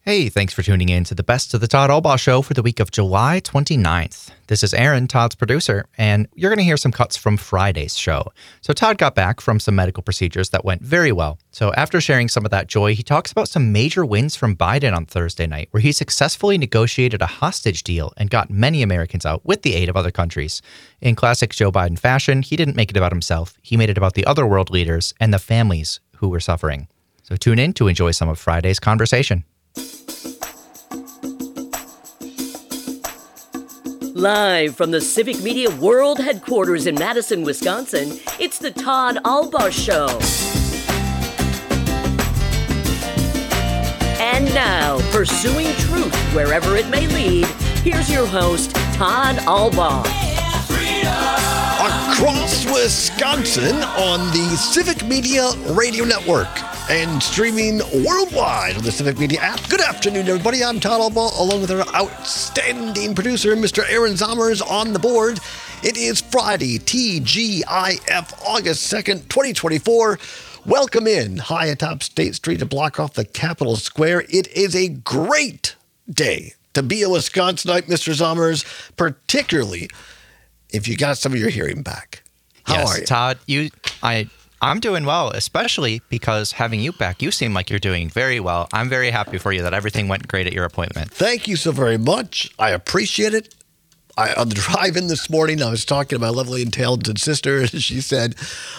Hey, thanks for tuning in to the Best of the Todd Albaugh Show for the week of July 29th. This is Aaron, Todd's producer, and you're going to hear some cuts from Friday's show. So Todd got back from some medical procedures that went very well. So after sharing some of that joy, he talks about some major wins from Biden on Thursday night, where he successfully negotiated a hostage deal and got many Americans out with the aid of other countries. In classic Joe Biden fashion, he didn't make it about himself. He made it about the other world leaders and the families who were suffering. So tune in to enjoy some of Friday's conversation. Live from the Civic Media World Headquarters in Madison, Wisconsin, it's the Todd Albaugh Show. And now, pursuing truth wherever it may lead, here's your host, Todd Albaugh. Across Wisconsin on the Civic Media Radio Network and streaming worldwide on the Civic Media app. Good afternoon, everybody. I'm Todd Albaugh, along with our outstanding producer, Mr. Aaron Zommers, on the board. It is Friday, TGIF, August 2nd, 2024. Welcome in, high atop State Street to block off the Capitol Square. It is a great day to be a Wisconsinite, Mr. Zommers, particularly if you got some of your hearing back. How are you? Todd, I'm doing well, especially because having you back, you seem like you're doing very well. I'm very happy for you that everything went great at your appointment. Thank you so very much. I appreciate it. On the drive in this morning, I was talking to my lovely and talented sister, and she said,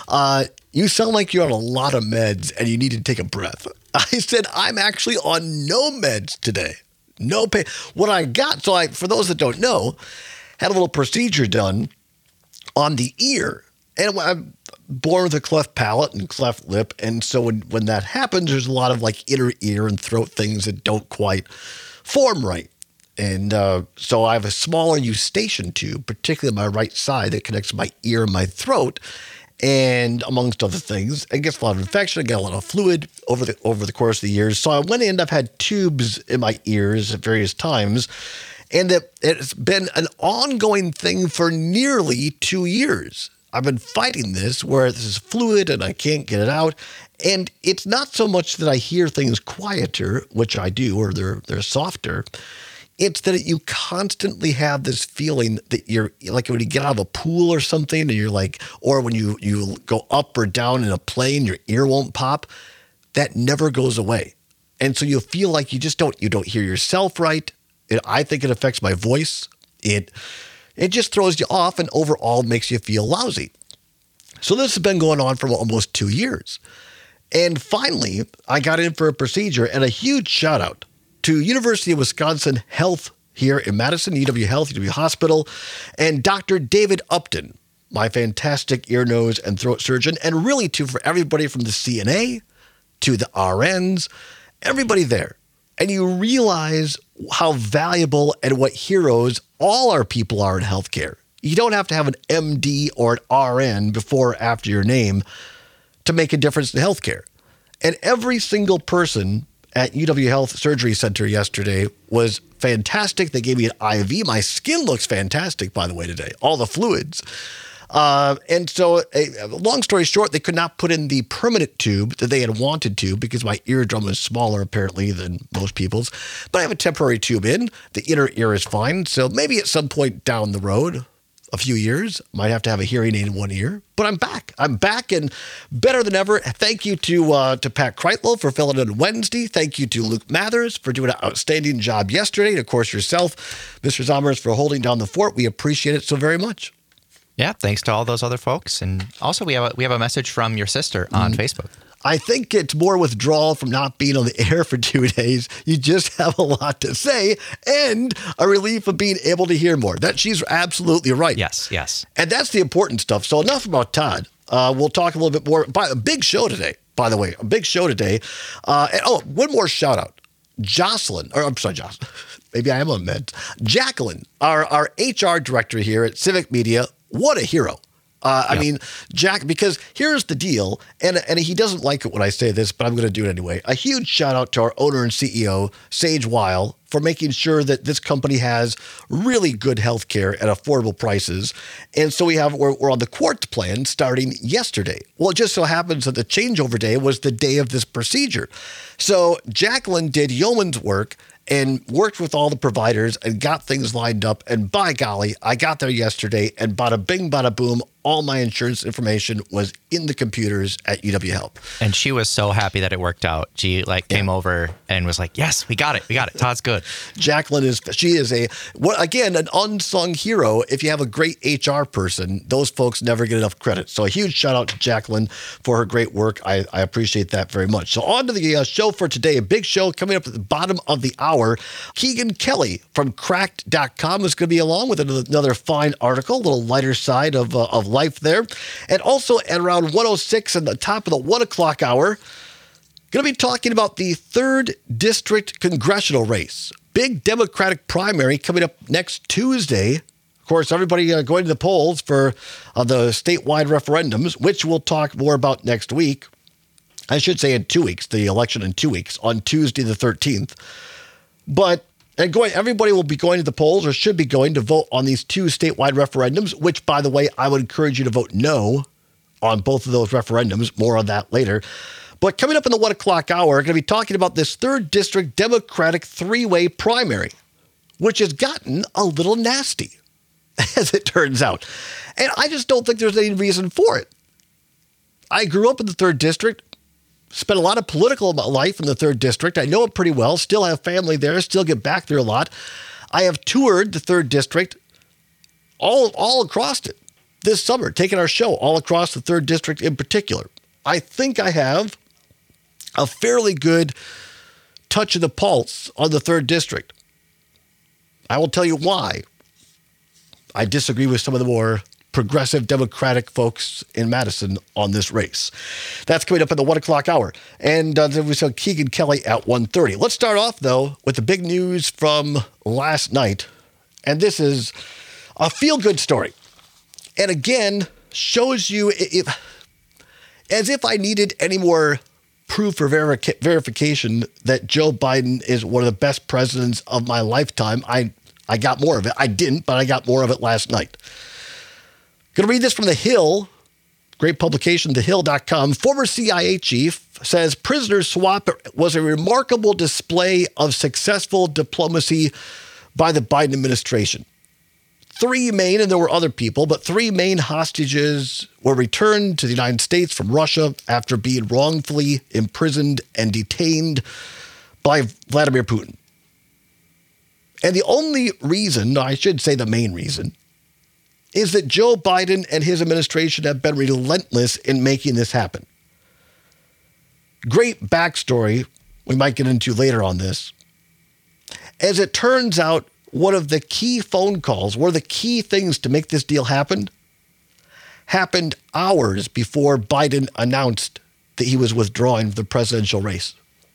you sound like you're on a lot of meds and you need to take a breath. I said, I'm actually on no meds today. No pain. What I got, for those that don't know, had a little procedure done on the ear. And I'm born with a cleft palate and cleft lip. And so when that happens, there's a lot of like inner ear and throat things that don't quite form right. And so I have a smaller eustachian tube, particularly on my right side, that connects my ear and my throat. And amongst other things, it gets a lot of infection. I get a lot of fluid over the course of the years. So I went in, I've had tubes in my ears at various times. And it's been an ongoing thing for nearly 2 years. I've been fighting this where this is fluid and I can't get it out. And it's not so much that I hear things quieter, which I do, or they're softer. It's that you constantly have this feeling that you're like when you get out of a pool or something and you're like, or when you go up or down in a plane, your ear won't pop. That never goes away. And so you feel like you don't hear yourself right. I think it affects my voice. It just throws you off and overall makes you feel lousy. So this has been going on for almost 2 years. And finally, I got in for a procedure, and a huge shout out to University of Wisconsin Health here in Madison, UW Health, UW Hospital, and Dr. David Upton, my fantastic ear, nose, and throat surgeon, and really for everybody from the CNA to the RNs, everybody there. And you realize how valuable and what heroes all our people are in healthcare. You don't have to have an MD or an RN before or after your name to make a difference in healthcare. And every single person at UW Health Surgery Center yesterday was fantastic. They gave me an IV. My skin looks fantastic, by the way, today. All the fluids. And so, long story short, they could not put in the permanent tube that they had wanted to because my eardrum is smaller, apparently, than most people's. But I have a temporary tube in. The inner ear is fine. So maybe at some point down the road, a few years, might have to have a hearing aid in one ear. But I'm back. I'm back and better than ever. Thank you to Pat Kreitlow for filling in Wednesday. Thank you to Luke Mathers for doing an outstanding job yesterday. And, of course, yourself, Mr. Zommers, for holding down the fort. We appreciate it so very much. Yeah, thanks to all those other folks. And also we have a message from your sister on Facebook. I think it's more withdrawal from not being on the air for 2 days. You just have a lot to say and a relief of being able to hear more. That she's absolutely right. Yes. And that's the important stuff. So enough about Todd. We'll talk a little bit more. A big show today, by the way. A big show today. One more shout out. Jocelyn. Maybe I am on meds. Jacqueline, our HR director here at Civic Media. What a hero. I mean, Jack, because here's the deal, and he doesn't like it when I say this, but I'm going to do it anyway. A huge shout out to our owner and CEO, Sage Weil, for making sure that this company has really good health care at affordable prices. And so we're on the Quartz plan starting yesterday. Well, it just so happens that the changeover day was the day of this procedure. So Jacqueline did yeoman's work and worked with all the providers and got things lined up. And by golly, I got there yesterday and bada bing, bada boom, all my insurance information was in the computers at UW Health. And she was so happy that it worked out. She came over and was like, yes, we got it. Todd's good. Jacqueline is an unsung hero. If you have a great HR person, those folks never get enough credit. So a huge shout out to Jacqueline for her great work. I appreciate that very much. So on to the show for today. A big show coming up at the bottom of the hour. Keegan Kelly from Cracked.com is going to be along with another fine article, a little lighter side of life there. And also at around 1:06 at the top of the 1 o'clock hour, going to be talking about the 3rd District congressional race. Big Democratic primary coming up next Tuesday. Of course, everybody going to the polls for the statewide referendums, which we'll talk more about next week. I should say in 2 weeks, the election in 2 weeks, on Tuesday the 13th. But everybody will be going to the polls or should be going to vote on these 2 statewide referendums, which, by the way, I would encourage you to vote no on both of those referendums. More on that later. But coming up in the 1 o'clock hour, we're going to be talking about this 3rd District Democratic 3-way primary, which has gotten a little nasty, as it turns out. And I just don't think there's any reason for it. I grew up in the 3rd District. Spent a lot of political life in the 3rd District. I know it pretty well. Still have family there. Still get back there a lot. I have toured the 3rd District all across it this summer, taking our show all across the 3rd District in particular. I think I have a fairly good touch of the pulse on the 3rd District. I will tell you why I disagree with some of the more progressive Democratic folks in Madison on this race. That's coming up at the 1 o'clock hour. And then we saw Keegan Kelly at 1:30. Let's start off, though, with the big news from last night. And this is a feel-good story. And again, shows you, as if I needed any more proof or verification that Joe Biden is one of the best presidents of my lifetime, I got more of it. I didn't, but I got more of it last night. Going to read this from The Hill, great publication, thehill.com. Former CIA chief says prisoner swap was a remarkable display of successful diplomacy by the Biden administration. 3 main, and there were other people, but 3 main hostages were returned to the United States from Russia after being wrongfully imprisoned and detained by Vladimir Putin. And the only reason, I should say the main reason, is that Joe Biden and his administration have been relentless in making this happen. Great backstory we might get into later on this. As it turns out, one of the key phone calls, one of the key things to make this deal happen, happened hours before Biden announced that he was withdrawing from the presidential race.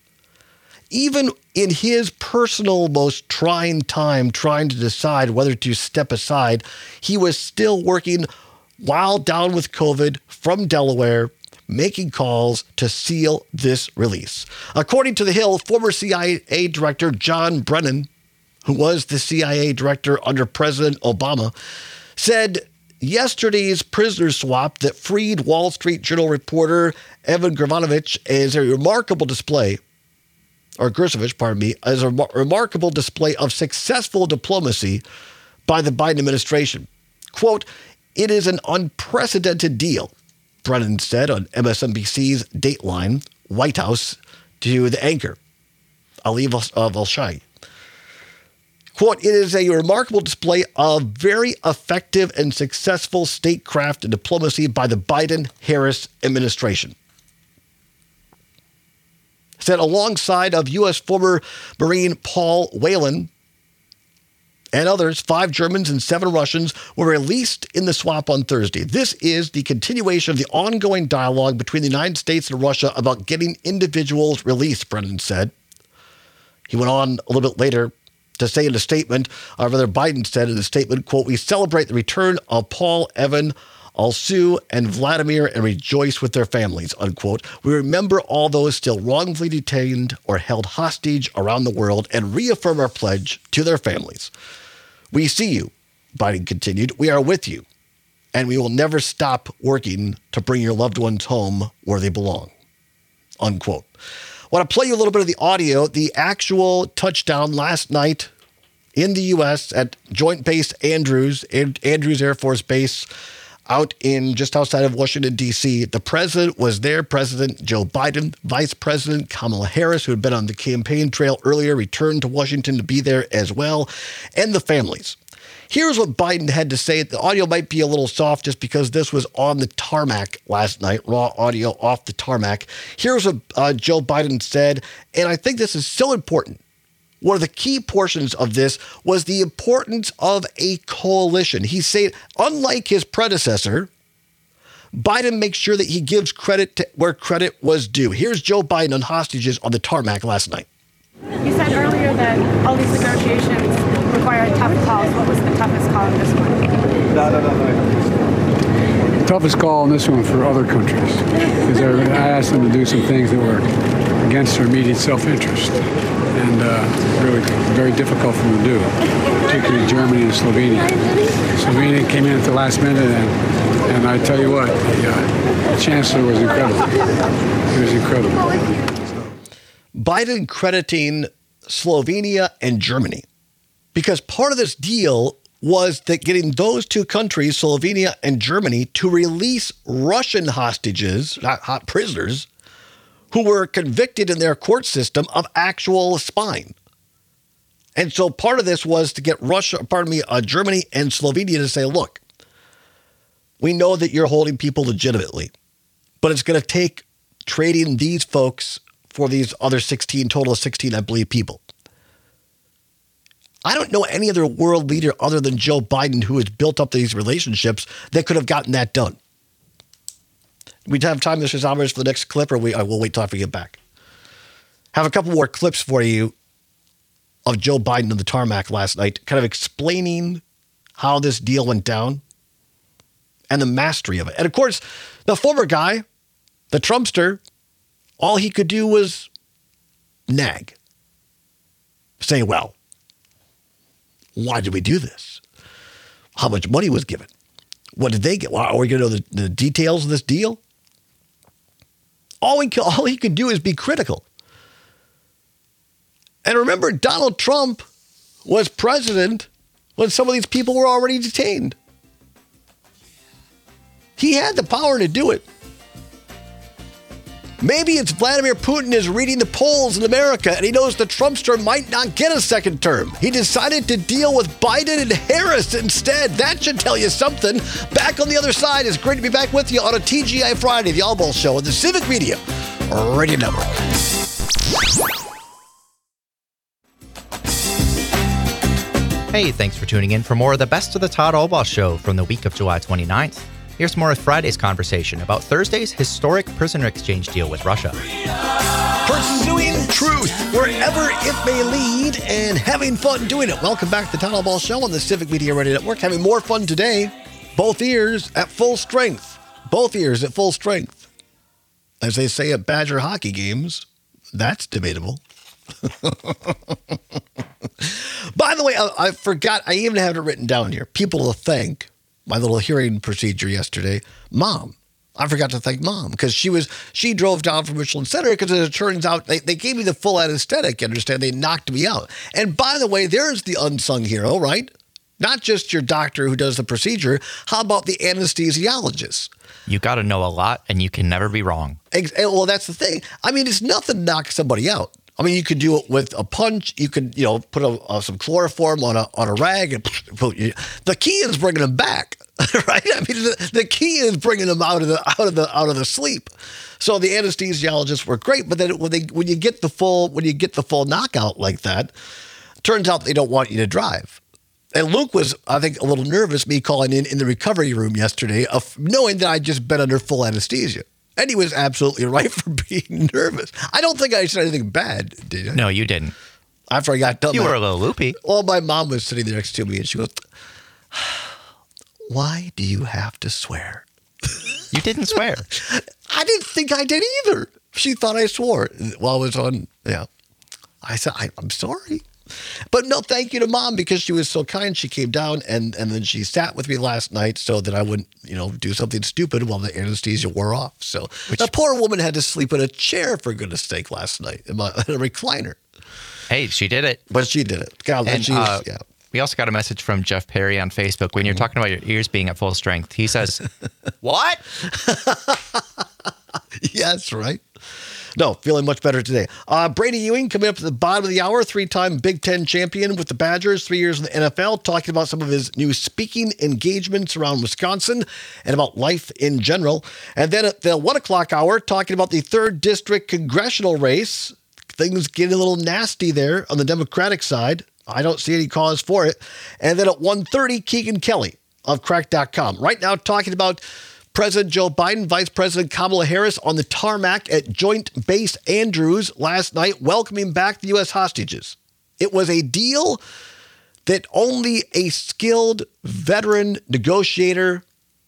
Even in his personal most trying time trying to decide whether to step aside, he was still working while down with COVID from Delaware, making calls to seal this release. According to The Hill, former CIA Director John Brennan, who was the CIA director under President Obama, said yesterday's prisoner swap that freed Wall Street Journal reporter Evan Gershkovich is a remarkable display as a remarkable display of successful diplomacy by the Biden administration. Quote, "It is an unprecedented deal," Brennan said on MSNBC's Dateline White House to the anchor, Ali Velshai. Quote, "It is a remarkable display of very effective and successful statecraft and diplomacy by the Biden-Harris administration." Said alongside of U.S. former Marine Paul Whelan and others, 5 Germans and 7 Russians were released in the swap on Thursday. This is the continuation of the ongoing dialogue between the United States and Russia about getting individuals released, Brennan said. He went on a little bit later to say in a statement, Biden said in the statement, quote, "We celebrate the return of Paul, Evan, Alsu and Vladimir and rejoice with their families, unquote. We remember all those still wrongfully detained or held hostage around the world and reaffirm our pledge to their families. We see you, Biden continued. We are with you, and we will never stop working to bring your loved ones home where they belong, unquote. I want to play you a little bit of the audio, the actual touchdown last night in the U.S. at Joint Base Andrews Air Force Base out in just outside of Washington, D.C. The president was there, President Joe Biden, Vice President Kamala Harris, who had been on the campaign trail earlier, returned to Washington to be there as well, and the families. Here's what Biden had to say. The audio might be a little soft just because this was on the tarmac last night, raw audio off the tarmac. Here's what Joe Biden said, and I think this is so important. One of the key portions of this was the importance of a coalition. He said, unlike his predecessor, Biden makes sure that he gives credit to where credit was due. Here's Joe Biden on hostages on the tarmac last night. You said earlier that all these negotiations require tough calls. What was the toughest call in this one? The toughest call on this one for other countries, because I asked them to do some things that were against their immediate self-interest, and really very difficult for them to do, particularly Germany and Slovenia. Slovenia came in at the last minute, and I tell you what, the chancellor was incredible. He was incredible. Biden crediting Slovenia and Germany, because part of this deal was that getting those two countries, Slovenia and Germany, to release Russian hostages, not prisoners, who were convicted in their court system of actual spying. And so part of this was to get Germany and Slovenia to say, look, we know that you're holding people legitimately, but it's going to take trading these folks for these other 16, total of 16, I believe, people. I don't know any other world leader other than Joe Biden who has built up these relationships that could have gotten that done. We have time, Mr. Zomers, for the next clip, or we'll wait till after we get back. Have a couple more clips for you of Joe Biden on the tarmac last night, kind of explaining how this deal went down and the mastery of it. And of course, the former guy, the Trumpster, all he could do was nag. Say, well, why did we do this? How much money was given? What did they get? Well, are we going to know the details of this deal? All he could do is be critical. And remember, Donald Trump was president when some of these people were already detained. He had the power to do it. Maybe it's Vladimir Putin is reading the polls in America and he knows the Trumpster might not get a second term. He decided to deal with Biden and Harris instead. That should tell you something. Back on the other side. It's great to be back with you on a TGI Friday, the All Ball Show on the Civic Media Radio Network. Hey, thanks for tuning in for more of the best of the Todd Albaugh Show from the week of July 29th. Here's more of Friday's conversation about Thursday's historic prisoner exchange deal with Russia. Pursuing truth wherever it may lead and having fun doing it. Welcome back to the Todd Albaugh Show on the Civic Media Radio Network. Having more fun today. Both ears at full strength. Both ears at full strength. As they say at Badger hockey games, that's debatable. By the way, I forgot, I even have it written down here. People to thank. My little hearing procedure yesterday, Mom. I forgot to thank Mom because she drove down from Richland Center because it turns out they gave me the full anesthetic. You understand? They knocked me out. And by the way, there's the unsung hero, right? Not just your doctor who does the procedure. How about the anesthesiologist? You got to know a lot and you can never be wrong. Well, that's the thing. I mean, it's nothing to knock somebody out. I mean, you could do it with a punch. You could, put some chloroform on a rag, and the key is bringing them back, right? I mean, the key is bringing them out of the sleep. So the anesthesiologists were great, but then when you get the full knockout like that, turns out they don't want you to drive. And Luke was, I think, a little nervous, me calling in the recovery room yesterday, knowing that I'd just been under full anesthesia. And he was absolutely right for being nervous. I don't think I said anything bad, did you? No, you didn't. After I got done. You were a little loopy. Well, my mom was sitting there next to me, and she goes, Why do you have to swear? You didn't swear. I didn't think I did either. She thought I swore while I was on. Yeah. I said, I'm sorry. But no, thank you to Mom because she was so kind. She came down and then she sat with me last night so that I wouldn't, do something stupid while the anesthesia wore off. So the poor woman had to sleep in a chair, for goodness sake, last night in a recliner. Hey, she did it. But she did it. God, and, yeah. We also got a message from Jeff Perry on Facebook. When you're talking about your ears being at full strength, he says, what? Yes, right. No, feeling much better today. Brady Ewing coming up at the bottom of the hour, 3-time Big Ten champion with the Badgers, 3 years in the NFL, talking about some of his new speaking engagements around Wisconsin and about life in general. And then at the 1 o'clock hour, talking about the 3rd District congressional race. Things getting a little nasty there on the Democratic side. I don't see any cause for it. And then at 1:30, Keegan Kelly of Crack.com. Right now talking about President Joe Biden, Vice President Kamala Harris on the tarmac at Joint Base Andrews last night, welcoming back the U.S. hostages. It was a deal that only a skilled veteran negotiator,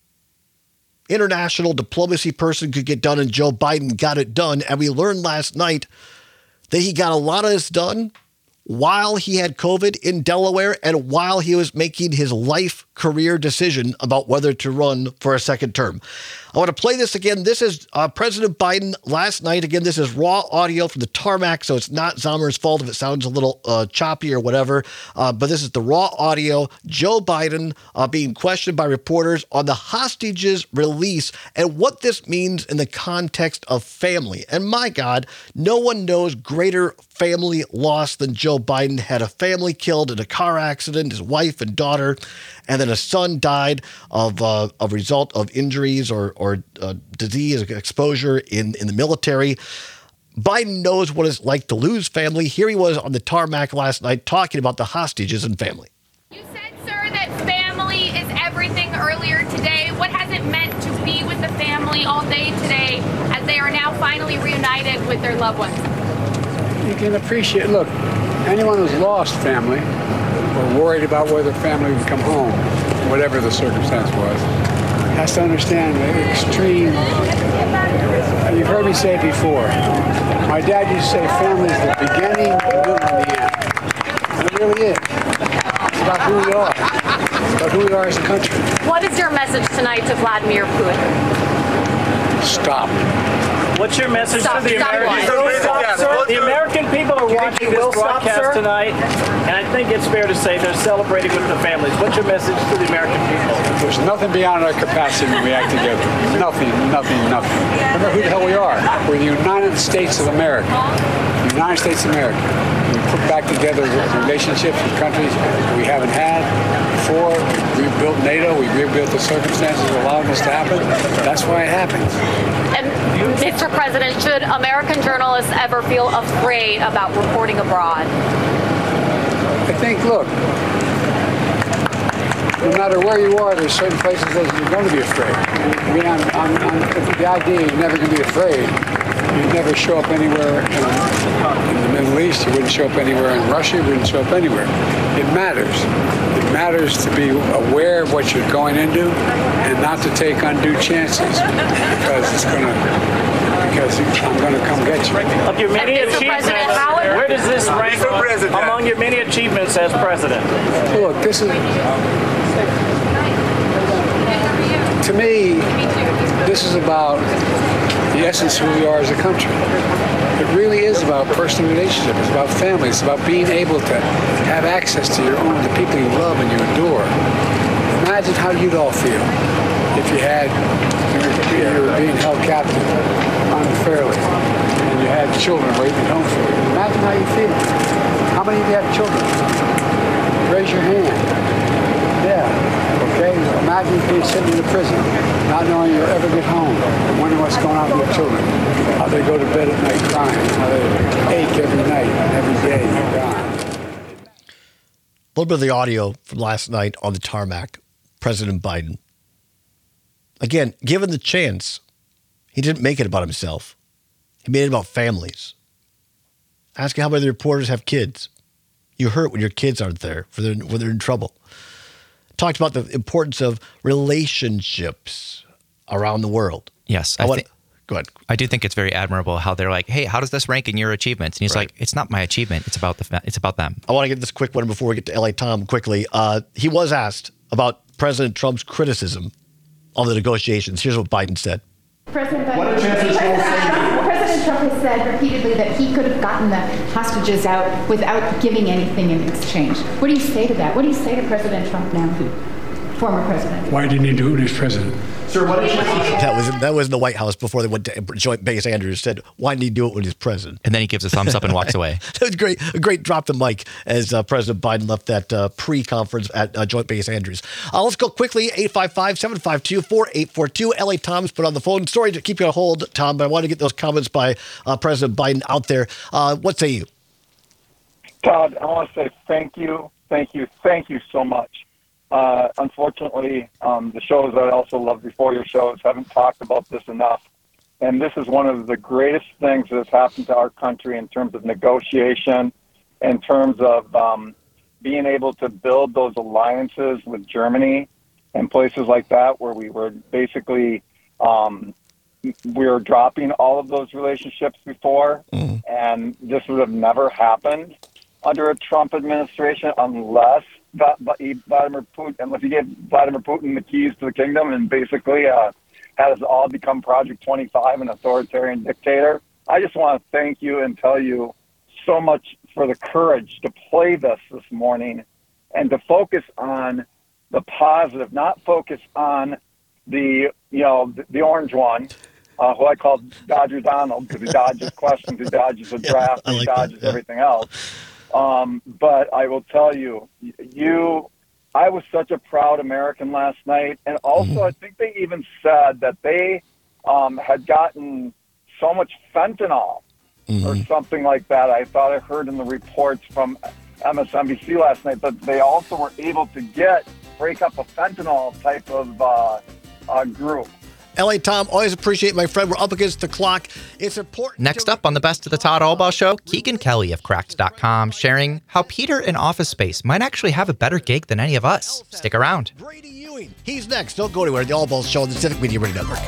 international diplomacy person could get done, and Joe Biden got it done. And we learned last night that he got a lot of this done while he had COVID in Delaware and while he was making his life career decision about whether to run for a second term. I want to play this again. This is President Biden last night. Again, this is raw audio from the tarmac, so it's not Zomer's fault if it sounds a little choppy or whatever. But this is the raw audio. Joe Biden being questioned by reporters on the hostages release and what this means in the context of family. And my God, no one knows greater family loss than Joe Biden. Had a family killed in a car accident, his wife and daughter, and then a son died of a result of injuries or disease exposure in the military. Biden knows what it's like to lose family. Here he was on the tarmac last night talking about the hostages and family. You said, sir, that family is everything earlier today. What has it meant to be with the family all day today as they are now finally reunited with their loved ones? You can appreciate, look, anyone who's lost family or worried about whether family would come home, whatever the circumstance was, has to understand the extreme. You've heard me say it before. My dad used to say family is the beginning, the middle, and the end. And it really is. It's about who we are. It's about who we are as a country. What is your message tonight to Vladimir Putin? Stop. What's your message Stop, to the stop American people? The American people are watching this broadcast tonight, and I think it's fair to say they're celebrating with the families. What's your message to the American people? There's nothing beyond our capacity when we act together. Nothing. Remember who the hell we are. We're the United States of America. The United States of America. We put back together relationships with countries we haven't had before. We rebuilt NATO. We rebuilt the circumstances allowing this to happen. That's why it happens. And Mr. President, should American journalists ever feel afraid about reporting abroad? I think, look, no matter where you are, there's certain places that you're going to be afraid. I mean, the idea you're never going to be afraid. You'd never show up anywhere in the Middle East. You wouldn't show up anywhere in Russia. You wouldn't show up anywhere. It matters. It matters to be aware of what you're going into and not to take undue chances because I'm going to come get you. Of your many achievements, where does this rank among your many achievements as president? Look, this is, to me, this is about the essence of who we are as a country. It really is about personal relationships. It's about family. It's about being able to have access to the people you love and you adore. Imagine how you'd all feel if you were being held captive unfairly and you had children waiting at home for you. Imagine how you feel. How many of you have children? Raise your hand. Yeah. Okay? Imagine being sitting in a prison, not knowing you'll ever get home, and wondering what's going on with your children. How they go to bed at night crying. How they ache every night and every day they're gone. A little bit of the audio from last night on the tarmac. President Biden. Again, given the chance, he didn't make it about himself. He made it about families. Asking how many of the reporters have kids. You hurt when your kids aren't there, when they're in trouble. talked about the importance of relationships around the world. Yes. Go ahead. I do think it's very admirable how they're like, hey, how does this rank in your achievements? And he's like, it's not my achievement. It's about them. I want to get this quick one before we get to LA Tom quickly. He was asked about President Trump's criticism of the negotiations. Here's what Biden said. President Trump has said repeatedly that he could have gotten the hostages out without giving anything in exchange. What do you say to that? What do you say to President Trump now, former president? Why didn't he do it when he was president? Sir, what did you That was in the White House before they went to Joint Base Andrews. Said, why didn't he do it when he was president? And then he gives a thumbs up and walks away. That was great. A great drop the mic as President Biden left that pre-conference at Joint Base Andrews. Let's go quickly. 855-752-4842. LA Tom's put on the phone. Sorry to keep you on hold, Tom, but I want to get those comments by President Biden out there. What say you? Todd, I want to say thank you so much. Unfortunately, the shows that I also loved before your shows haven't talked about this enough. And this is one of the greatest things that has happened to our country in terms of negotiation, in terms of being able to build those alliances with Germany and places like that where we were basically we were dropping all of those relationships before. And this would have never happened under a Trump administration unless Vladimir gave Vladimir Putin the keys to the kingdom and basically had us all become Project 25, an authoritarian dictator. I just want to thank you and tell you so much for the courage to play this morning and to focus on the positive, not focus on the orange one, who I call Dodger Donald because he dodges questions, he dodges a draft, he dodges everything else. But I will tell you, I was such a proud American last night. And also, I think they even said that they had gotten so much fentanyl or something like that. I thought I heard in the reports from MSNBC last night that they also were able to break up a fentanyl type of group. LA Tom, always appreciate my friend. We're up against the clock. It's important. Next up on the Best of the Todd Albaugh Show, Keegan Kelly of Cracked.com sharing how Peter in Office Space might actually have a better gig than any of us. Stick around. Brady Ewing. He's next. Don't go anywhere. The Albaugh Show on the Civic Media Radio Network.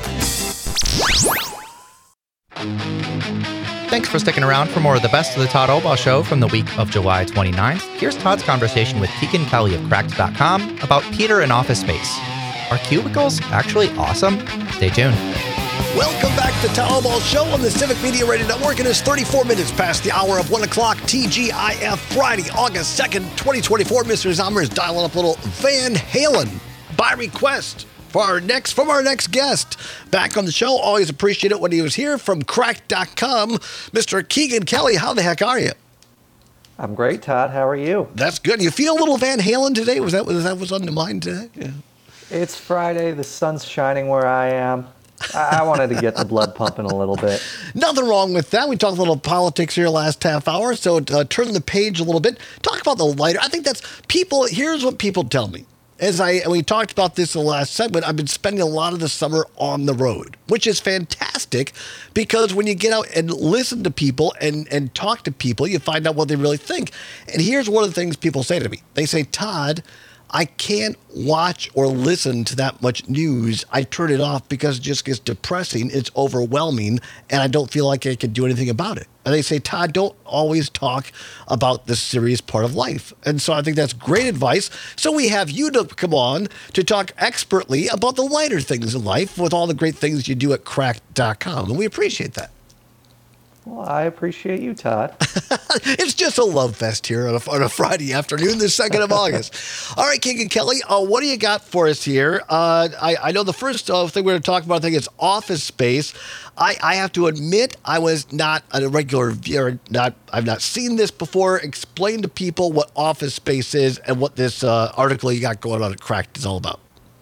Thanks for sticking around for more of the Best of the Todd Albaugh Show from the week of July 29th. Here's Todd's conversation with Keegan Kelly of Cracked.com about Peter in Office Space. Are cubicles actually awesome? Stay tuned. Welcome back to Todd Albaugh Show on the Civic Media Radio Network. It is 34 minutes past the hour of 1 o'clock, TGIF, Friday, August 2nd, 2024. Mr. Zomer is dialing up a little Van Halen by request from our next guest. Back on the show, always appreciate it when he was here from Cracked.com. Mr. Keegan Kelly, how the heck are you? I'm great, Todd. How are you? That's good. You feel a little Van Halen today? Was that what's on the mind today? Yeah. It's Friday. The sun's shining where I am. I wanted to get the blood pumping a little bit. Nothing wrong with that. We talked a little politics here last half hour, so turn the page a little bit. Talk about the lighter. I think that's people. Here's what people tell me. We talked about this in the last segment, I've been spending a lot of the summer on the road, which is fantastic because when you get out and listen to people and talk to people, you find out what they really think. And here's one of the things people say to me. They say, Todd, I can't watch or listen to that much news. I turn it off because it just gets depressing. It's overwhelming, and I don't feel like I can do anything about it. And they say, Todd, don't always talk about the serious part of life. And so I think that's great advice. So we have you to come on to talk expertly about the lighter things in life with all the great things you do at Cracked.com. And we appreciate that. Well, I appreciate you, Todd. It's just a love fest here on a Friday afternoon, the 2nd of August. All right, Keegan Kelly, what do you got for us here? I know the first thing we're going to talk about, I think, is Office Space. I have to admit, I was not a regular viewer. I've not seen this before. Explain to people what Office Space is and what this article you got going on at Cracked is all about.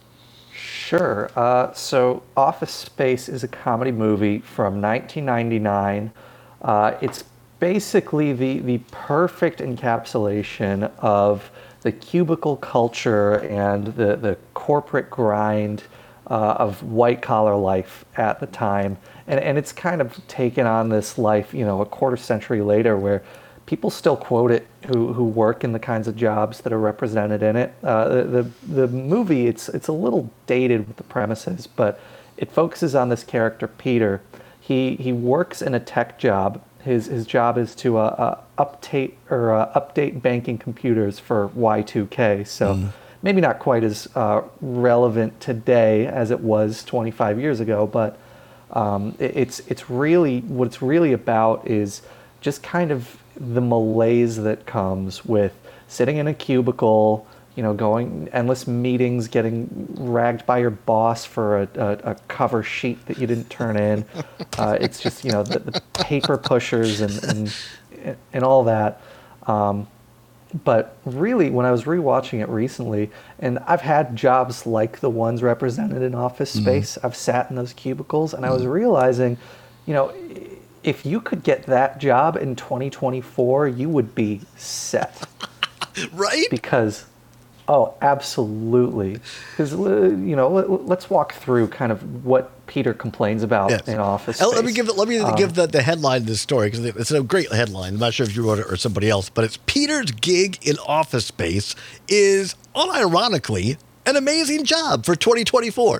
Sure. So Office Space is a comedy movie from 1999. It's basically the perfect encapsulation of the cubicle culture and the corporate grind of white-collar life at the time. And it's kind of taken on this life, a quarter century later, where people still quote it who work in the kinds of jobs that are represented in it. The movie, it's a little dated with the premises, but it focuses on this character, Peter. He works in a tech job. His job is to update banking computers for Y2K. So maybe not quite as relevant today as it was 25 years ago, but it's really what it's really about is just kind of the malaise that comes with sitting in a cubicle, going endless meetings, getting ragged by your boss for a cover sheet that you didn't turn in. It's just, the paper pushers and all that. But really, when I was rewatching it recently, and I've had jobs like the ones represented in Office Space, I've sat in those cubicles, and I was realizing, if you could get that job in 2024, you would be set. Right? Because, absolutely. Because, let's walk through kind of what Peter complains about in Office Space. Let me give the headline of this story, because it's a great headline. I'm not sure if you wrote it or somebody else, but it's Peter's gig in Office Space is, unironically, an amazing job for 2024.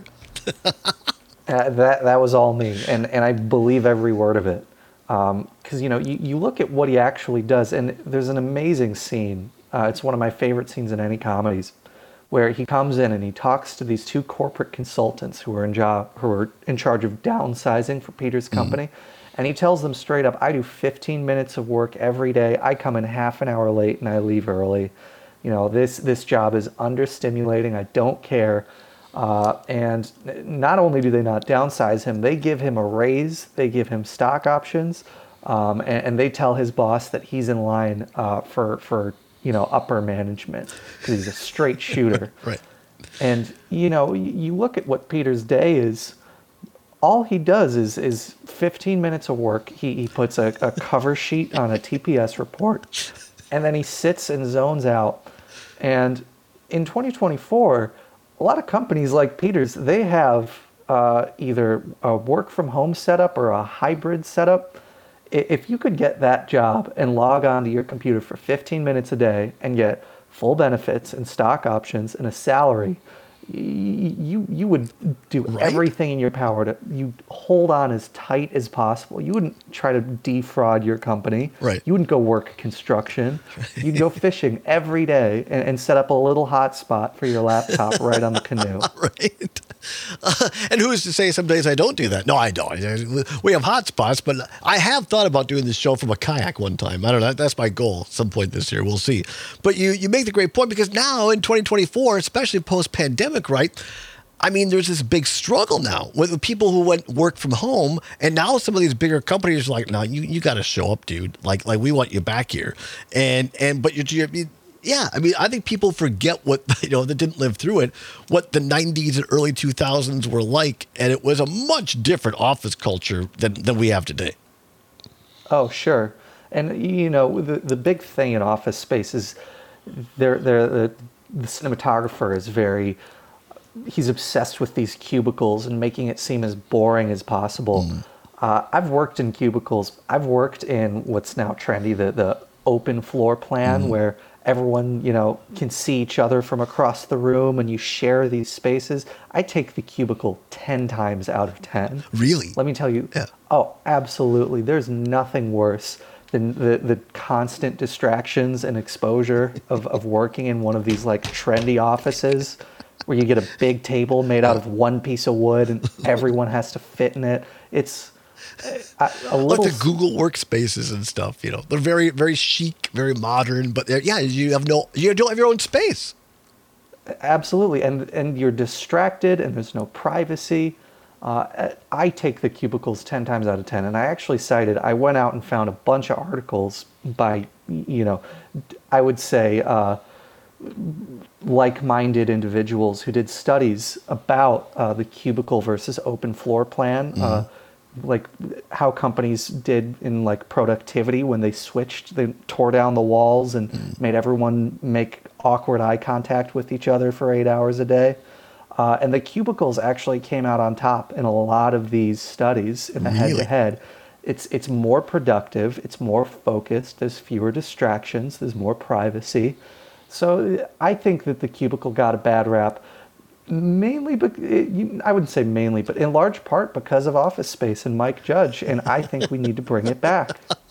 That was all me, and I believe every word of it. Because, you look at what he actually does, and there's an amazing scene. It's one of my favorite scenes in any comedies, where he comes in and he talks to these two corporate consultants who are in charge of downsizing for Peter's company. And he tells them straight up, I do 15 minutes of work every day. I come in half an hour late and I leave early. This job is understimulating. I don't care. And not only do they not downsize him, they give him a raise, they give him stock options, and they tell his boss that he's in line for upper management because he's a straight shooter. Right. And you look at what Peter's day is. All he does is 15 minutes of work. He puts a cover sheet on a TPS report, and then he sits and zones out. And in 2024. A lot of companies like Peter's, they have either a work from home setup or a hybrid setup. If you could get that job and log on to your computer for 15 minutes a day and get full benefits and stock options and a salary, you would do everything in your power to hold on as tight as possible. You wouldn't try to defraud your company. Right. You wouldn't go work construction. You'd go fishing every day and set up a little hotspot for your laptop right on the canoe. Right. And who's to say some days I don't do that? No, I don't. We have hotspots, but I have thought about doing this show from a kayak one time. I don't know. That's my goal at some point this year. We'll see. But you make the great point, because now in 2024, especially post-pandemic, right? I mean, there's this big struggle now with people who went work from home, and now some of these bigger companies are like, no, you got to show up, dude. Like we want you back here. But yeah, I mean, I think people forget what, that didn't live through it, what the 90s and early 2000s were like, and it was a much different office culture than we have today. Oh, sure. And, the big thing in Office Space is the cinematographer is he's obsessed with these cubicles and making it seem as boring as possible. I've worked in cubicles. I've worked in what's now trendy, the open floor plan, where everyone, can see each other from across the room and you share these spaces. I take the cubicle 10 times out of 10. Really? Let me tell you. Yeah. Oh, absolutely. There's nothing worse than the constant distractions and exposure of working in one of these like trendy offices where you get a big table made out of one piece of wood and everyone has to fit in it. It's a little like the Google workspaces and stuff, they're very, very chic, very modern, but you don't have your own space. Absolutely. And you're distracted and there's no privacy. I take the cubicles 10 times out of 10. And I went out and found a bunch of articles by, I would say, like-minded individuals who did studies about the cubicle versus open floor plan, like how companies did in like productivity when they tore down the walls and made everyone make awkward eye contact with each other for 8 hours a day. And the cubicles actually came out on top in a lot of these studies in the head-to-head. It's more productive. It's more focused. There's fewer distractions. There's more privacy. So I think that the cubicle got a bad rap, mainly, I wouldn't say mainly, but in large part because of Office Space and Mike Judge, and I think we need to bring it back.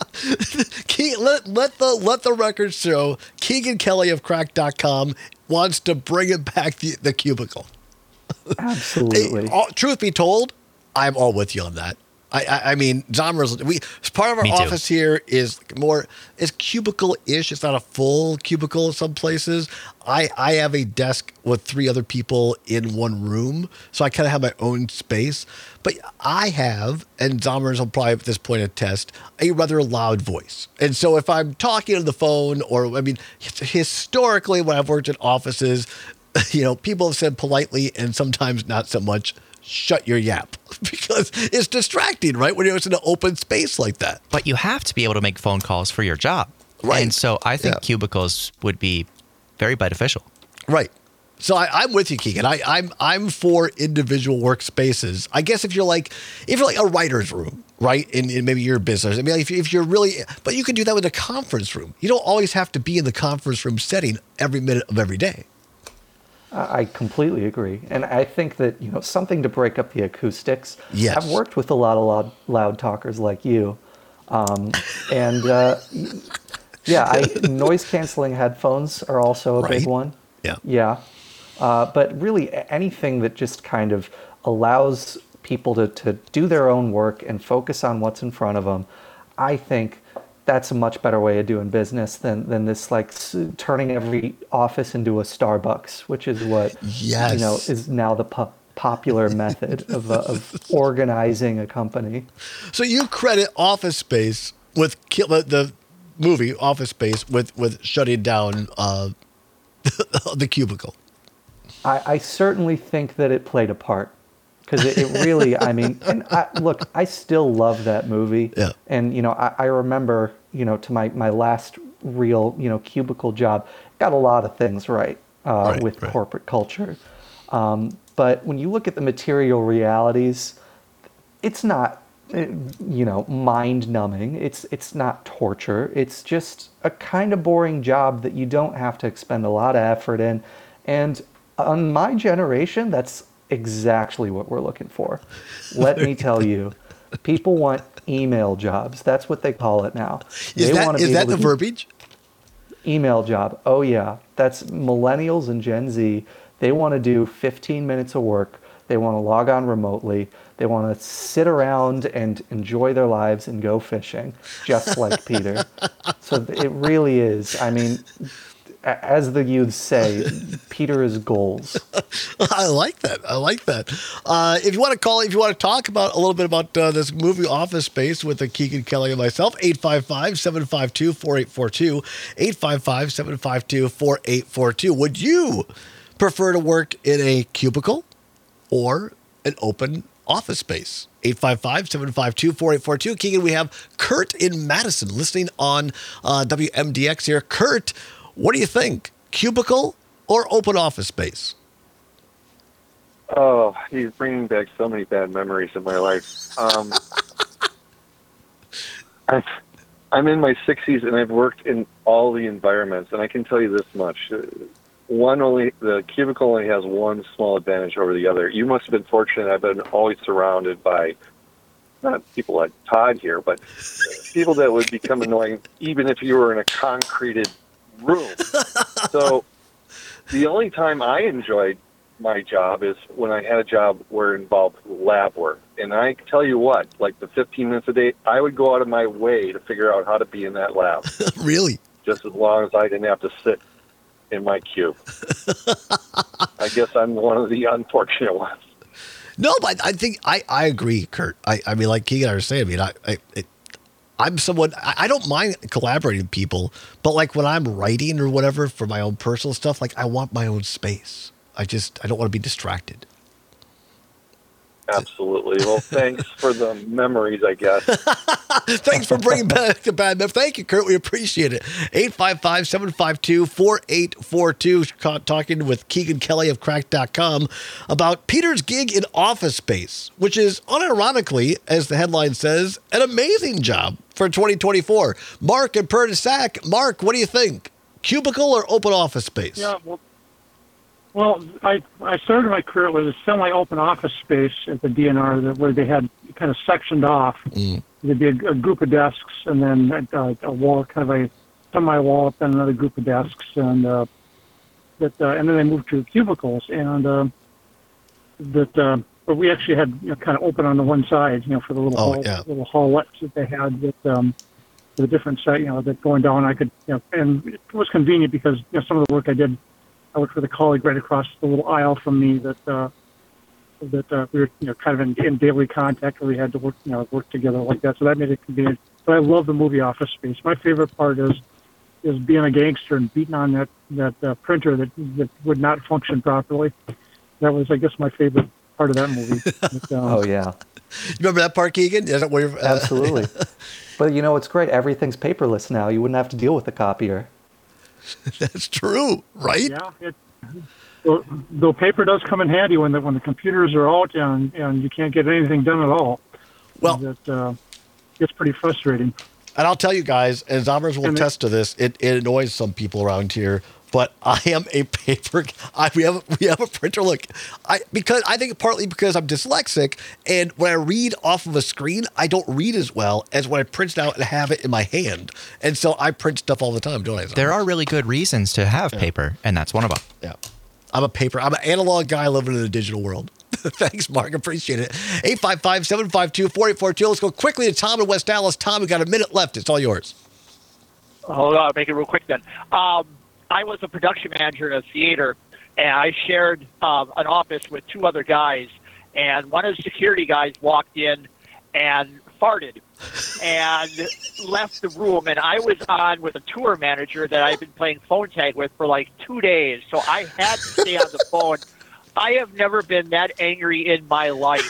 Let the record show Keegan Kelly of Cracked.com wants to bring it back, the cubicle. Absolutely. Truth be told, I'm all with you on that. I mean, Zombers, part of our office here is cubicle-ish. It's not a full cubicle in some places. I have a desk with 3 other people in one room, so I kind of have my own space. But I have, and Zombers will probably at this point attest, a rather loud voice. And so if I'm talking on the phone, or, I mean, historically when I've worked in offices, people have said politely and sometimes not so much, shut your yap, because it's distracting, right? When you're in an open space like that. But you have to be able to make phone calls for your job. Right. And so I think cubicles would be very beneficial. Right. So I'm with you, Keegan. I'm for individual workspaces. I guess if you're like a writer's room, right? In maybe your business. I mean, if you're really, but you can do that with a conference room. You don't always have to be in the conference room setting every minute of every day. I completely agree. And I think that, something to break up the acoustics. Yes. I've worked with a lot of loud talkers like you. Noise canceling headphones are also a big one. Yeah. Yeah. But really anything that just kind of allows people to do their own work and focus on what's in front of them, I think that's a much better way of doing business than this turning every office into a Starbucks, which is what is now the popular method of organizing a company. So you credit Office Space with the movie Office Space with shutting down the cubicle. I certainly think that it played a part. Because it really, I mean, and I still love that movie. Yeah. And, I remember, to my last real, cubicle job, got a lot of things right with corporate culture. But when you look at the material realities, it's not, mind-numbing. It's not torture. It's just a kind of boring job that you don't have to expend a lot of effort in. And on my generation, that's exactly what we're looking for. Let me tell you, people want email jobs. That's what they call it now. Is that the verbiage? Email job. Oh yeah, that's millennials and Gen Z. They want to do 15 minutes of work. They want to log on remotely. They want to sit around and enjoy their lives and go fishing, just like Peter. So it really is. I mean, as the youths say, Peter is goals. I like that. If you want to call, if you want to talk about a little bit about this movie Office Space with Keegan Kelly and myself, 855-752-4842, 855-752-4842. Would you prefer to work in a cubicle or an open office space? 855-752-4842. Keegan, we have Kurt in Madison listening on WMDX here. Kurt, what do you think? Cubicle or open office space? Oh, he's bringing back so many bad memories in my life. I'm in my 60s, and I've worked in all the environments, and I can tell you this much. The cubicle only has one small advantage over the other. You must have been fortunate. I've been always surrounded by, not people like Todd here, but people that would become annoying even if you were in a concreted room. So the only time I enjoyed my job is when I had a job where it involved lab work. And I tell you what, like the 15 minutes a day, I would go out of my way to figure out how to be in that lab. Really? Just as long as I didn't have to sit in my cube. I guess I'm one of the unfortunate ones. No, but I think I agree, Kurt. I mean, like Keegan and I were saying, I mean, I'm someone, I don't mind collaborating with people, but like when I'm writing or whatever for my own personal stuff, like I want my own space. I don't want to be distracted. Absolutely. Well, thanks for the memories, I guess. Thanks for bringing back the bad memories. Thank you, Kurt. We appreciate it. 855-752-4842. Talking with Keegan Kelly of Cracked.com about Peter's gig in Office Space, which is unironically, as the headline says, an amazing job for 2024. Mark and Perdisac. Mark, what do you think? Cubicle or open office space? Yeah, well, I started my career with a semi-open office space at the DNR where they had kind of sectioned off. There'd be a group of desks and then a wall, kind of a semi-wall, then another group of desks, and and then they moved to cubicles, and but we actually had kind of open on the one side, for the little little hallettes that they had with the different side, that going down. I could, and it was convenient because some of the work I did. I worked with a colleague right across the little aisle from me that we were kind of in daily contact, where we had to work together like that. So that made it convenient. But I love the movie Office Space. My favorite part is being a gangster and beating on that printer that would not function properly. That was, I guess, my favorite part of that movie. But, oh yeah, you remember that part, Keegan? Is that where you're, Absolutely. But it's great. Everything's paperless now. You wouldn't have to deal with the copier. That's true, right? Yeah. Though paper does come in handy when the computers are out and you can't get anything done at all. Well, that gets pretty frustrating. And I'll tell you guys, and Zombers will attest to this, it annoys some people around here. But I am a paper. We have a printer. Look, I think partly because I'm dyslexic, and when I read off of a screen, I don't read as well as when I print it out and have it in my hand. And so I print stuff all the time, don't I? There are really good reasons to have paper, and that's one of them. Yeah, I'm an analog guy living in a digital world. Thanks, Mark. Appreciate it. 855-752-4842. Let's go quickly to Tom in West Dallas. Tom, we got a minute left. It's all yours. Hold on, make it real quick then. I was a production manager at a theater, and I shared an office with two other guys, and one of the security guys walked in and farted and left the room, and I was on with a tour manager that I've been playing phone tag with for like 2 days, so I had to stay on the phone. I have never been that angry in my life.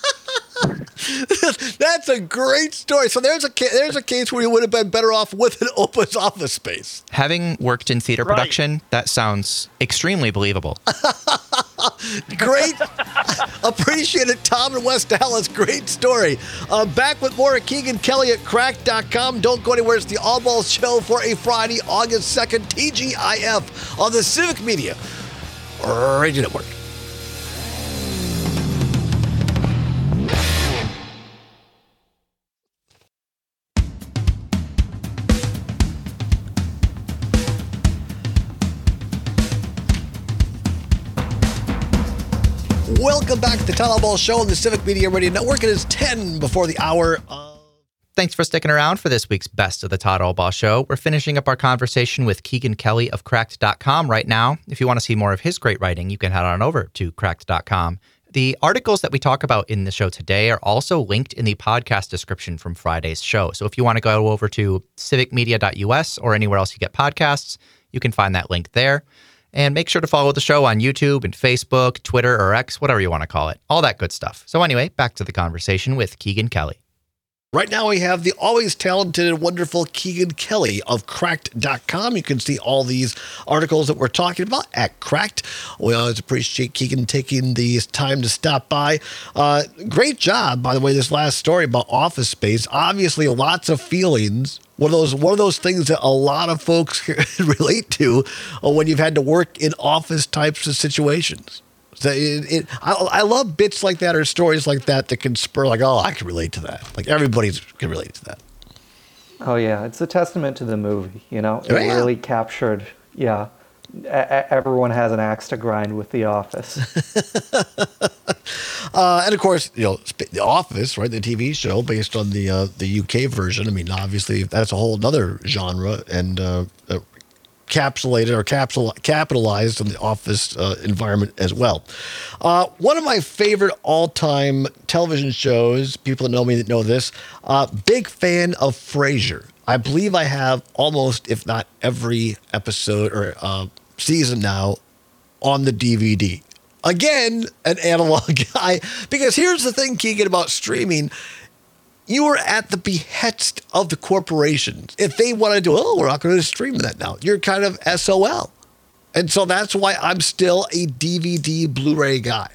That's a great story. So there's a case where you would have been better off with an open office space. Having worked in theater production, that sounds extremely believable. Great. Appreciate it, Tom in West Dallas. Great story. Back with more at Keegan Kelly at Cracked.com. Don't go anywhere. It's the All Balls Show for a Friday, August 2nd, TGIF on the Civic Media Radio Network. Welcome back to the Todd Ball Show on the Civic Media Radio Network. It is 10 before the hour. Thanks for sticking around for this week's Best of the Todd Albaugh Show. We're finishing up our conversation with Keegan Kelly of Cracked.com right now. If you want to see more of his great writing, you can head on over to Cracked.com. The articles that we talk about in the show today are also linked in the podcast description from Friday's show. So if you want to go over to civicmedia.us or anywhere else you get podcasts, you can find that link there. And make sure to follow the show on YouTube and Facebook, Twitter, or X, whatever you want to call it. All that good stuff. So anyway, back to the conversation with Keegan Kelly. Right now we have the always talented and wonderful Keegan Kelly of Cracked.com. You can see all these articles that we're talking about at Cracked. We always appreciate Keegan taking the time to stop by. Great job, by the way, this last story about Office Space. Obviously, lots of feelings. One of those things that a lot of folks relate to when you've had to work in office types of situations. So I love bits like that or stories like that can spur like, oh, I can relate to that. Like everybody can relate to that. Oh yeah, it's a testament to the movie. It really captured. Yeah, everyone has an axe to grind with The Office. And of course, The Office, right? The TV show based on the UK version. I mean, obviously that's a whole other genre and capitalized on the office environment as well. One of my favorite all-time television shows, people that know me that know this, big fan of Frasier. I believe I have almost, if not every episode or season now on the DVD. Again, an analog guy. Because here's the thing, Keegan, about streaming. You are at the behest of the corporations. If they want to do, we're not going to stream that now. You're kind of SOL. And so that's why I'm still a DVD Blu-ray guy.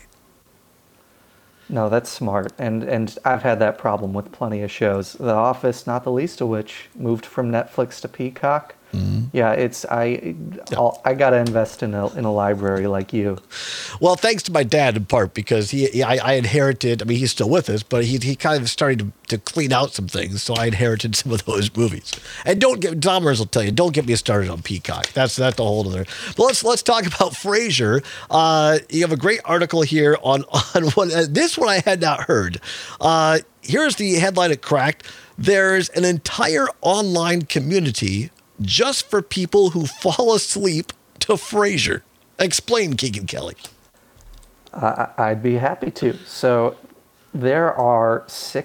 No, that's smart. And I've had that problem with plenty of shows. The Office, not the least of which, moved from Netflix to Peacock. Yeah, I got to invest in a library like you. Well, thanks to my dad in part, because I inherited. I mean, he's still with us, but he kind of started to clean out some things, so I inherited some of those movies. And Dahmer's will tell you, don't get me started on Peacock. That's a whole other. But let's talk about Frasier. You have a great article here on one. This one I had not heard. Here's the headline it cracked. There's an entire online community just for people who fall asleep to Frasier. Explain, Keegan Kelly. I'd be happy to. So there are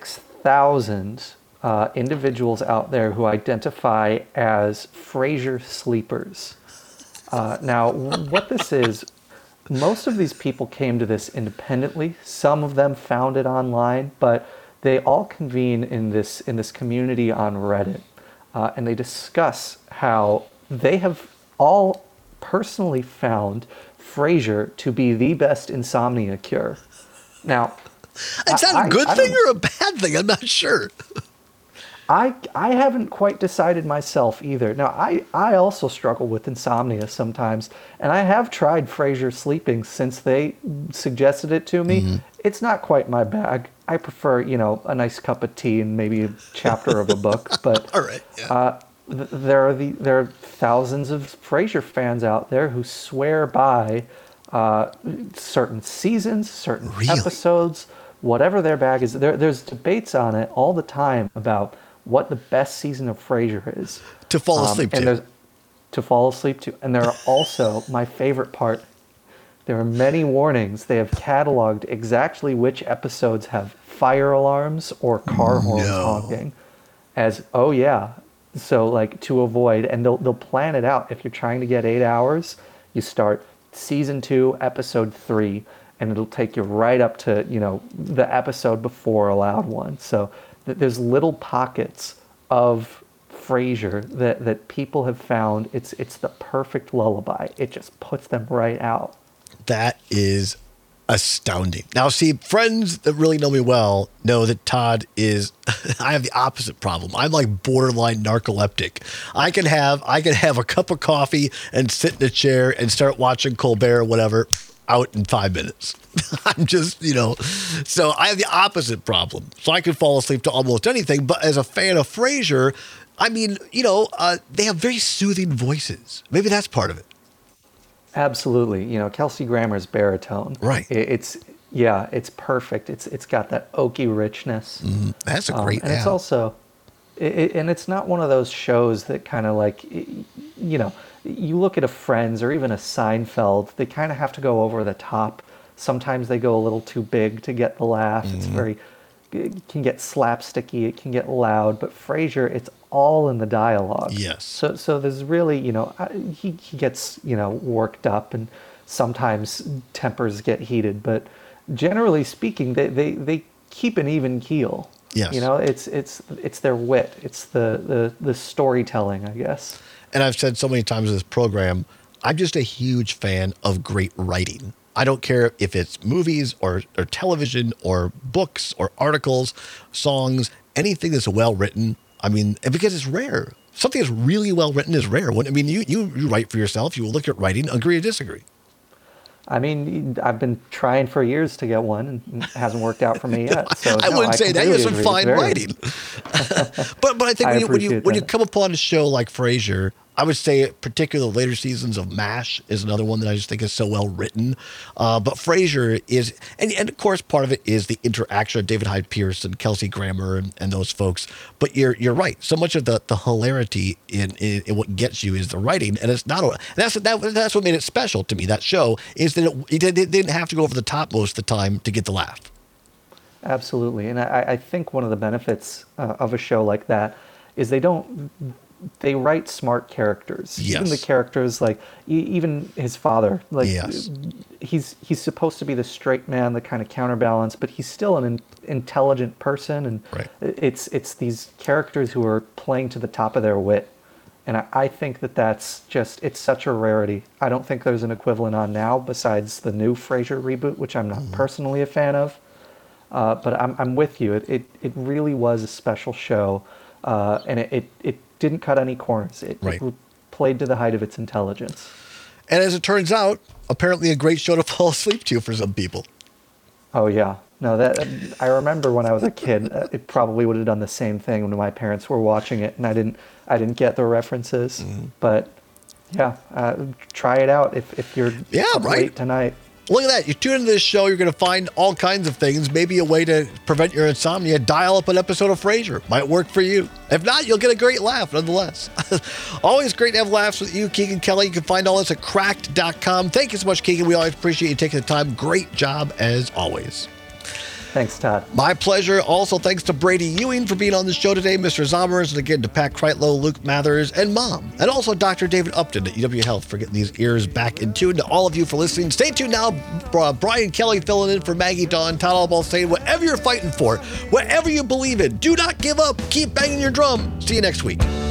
6,000 individuals out there who identify as Frasier sleepers. Now, what this is, most of these people came to this independently. Some of them found it online, but they all convene in this community on Reddit. And they discuss how they have all personally found Frasier to be the best insomnia cure. Now, is that a good thing or a bad thing? I'm not sure. I haven't quite decided myself either. Now, I also struggle with insomnia sometimes, and I have tried Frasier sleeping since they suggested it to me. Mm-hmm. It's not quite my bag. I prefer, a nice cup of tea and maybe a chapter of a book. But all right, yeah. There are thousands of Frasier fans out there who swear by certain seasons, certain episodes, whatever their bag is. There's debates on it all the time about what the best season of Frasier is. To fall asleep to. To fall asleep to. And there are also, my favorite part, there are many warnings. They have cataloged exactly which episodes have fire alarms or car horns honking. As, so to avoid, and they'll plan it out. If you're trying to get 8 hours, you start season 2, episode 3, and it'll take you right up to, the episode before a loud one. So there's little pockets of Frasier that people have found. It's the perfect lullaby. It just puts them right out. That is astounding. Now, see, friends that really know me well know that Todd is, I have the opposite problem. I'm like borderline narcoleptic. I can have a cup of coffee and sit in a chair and start watching Colbert or whatever out in 5 minutes. I'm just, so I have the opposite problem. So I can fall asleep to almost anything. But as a fan of Frasier, I mean, they have very soothing voices. Maybe that's part of it. Absolutely. Kelsey Grammer's baritone. Right. It's perfect. It's got that oaky richness. That's a great and it's also, and it's not one of those shows that kind of like, you look at a Friends or even a Seinfeld, they kind of have to go over the top. Sometimes they go a little too big to get the laugh. It can get slapsticky, it can get loud, but Frasier, it's all in the dialogue. Yes. So there's really, he gets, worked up, and sometimes tempers get heated, but generally speaking, they keep an even keel. Yes. It's their wit. It's the storytelling, I guess. And I've said so many times in this program, I'm just a huge fan of great writing. I don't care if it's movies or television or books or articles, songs, anything that's well written. I mean, because it's rare. Something that's really well written is rare. I mean, you write for yourself. You will look at writing, agree or disagree. I mean, I've been trying for years to get one, and it hasn't worked out for me yet. So I wouldn't say that. You have some fine writing. but I think when you come upon a show like Frasier, I would say particularly the later seasons of MASH is another one that I just think is so well written. But Frasier is, and of course part of it is the interaction of David Hyde Pierce and Kelsey Grammer and those folks. But you're right. So much of the hilarity in what gets you is the writing, and it's not. That's what made it special to me. That show is that it didn't have to go over the top most of the time to get the laugh. Absolutely, and I think one of the benefits of a show like that is they don't they write smart characters. Yes. Even the characters, like, even his father, like, Yes. he's supposed to be the straight man, the kind of counterbalance, but he's still an intelligent person, and it's these characters who are playing to the top of their wit. And I think that's just, it's such a rarity. I don't think there's an equivalent on now besides the new Frasier reboot, which I'm not personally a fan of. But I'm with you. It really was a special show, and it didn't cut any corners. It played to the height of its intelligence. And as it turns out, apparently a great show to fall asleep to for some people. Oh, yeah. No, I remember when I was a kid, it probably would have done the same thing when my parents were watching it, and I didn't get the references. But yeah, try it out if you're up late tonight. Look at that. You tune into this show, you're going to find all kinds of things. Maybe a way to prevent your insomnia. Dial up an episode of Frasier. Might work for you. If not, you'll get a great laugh nonetheless. Always great to have laughs with you, Keegan Kelly. You can find all this at cracked.com. Thank you so much, Keegan. We always appreciate you taking the time. Great job as always. Thanks, Todd. My pleasure. Also, thanks to Brady Ewing for being on the show today, Mr. Zommers, and again to Pat Kreitlow, Luke Mathers, and Mom. And also Dr. David Upton at UW Health for getting these ears back in tune. To all of you for listening. Stay tuned now. Brian Kelly filling in for Maggie Dawn. Todd Albaugh saying, whatever you're fighting for, whatever you believe in, do not give up. Keep banging your drum. See you next week.